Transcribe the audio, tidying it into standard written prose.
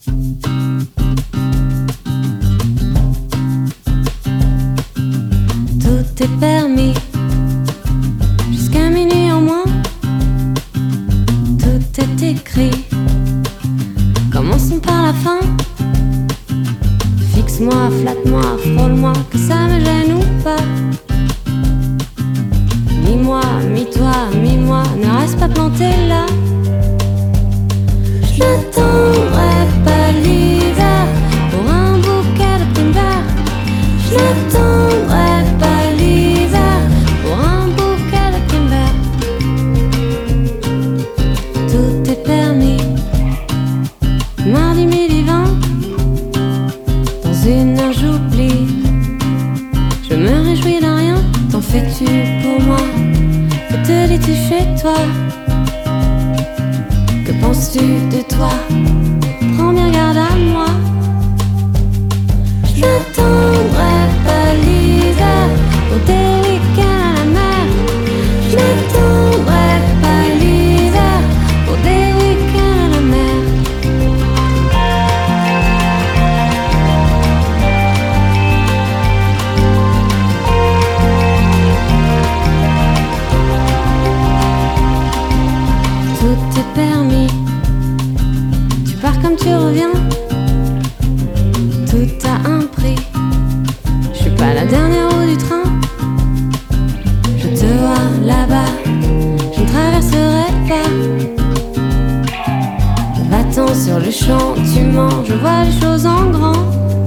Tout est permis, jusqu'à minuit en moins. Tout est écrit, commençons par la fin. Fixe-moi, flatte-moi, frôle-moi, que ça me gêne ou pas. Mi-moi, mi-toi, mi-moi, ne reste pas planté là. Je n'attendrai pas l'hiver pour un bouquet de primes verts. Je n'attendrai pas l'hiver pour un bouquet de primes verts. Tout est permis, mardi midi 20. Dans une heure j'oublie, je me réjouis d'un rien. T'en fais-tu pour moi? Que te dis-tu chez toi? Que penses-tu de toi? Prends bien garde à moi. Je n'attendrai pas l'hiver pour des week-ends à la mer. Je n'attendrai pas l'hiver pour des week-ends à la mer. Tout est permis, tu pars comme tu reviens. Tout a un prix, je suis pas la dernière roue du train. Je te vois là-bas, je ne traverserai pas. Va-t'en sur le champ, tu mens, je vois les choses en grand.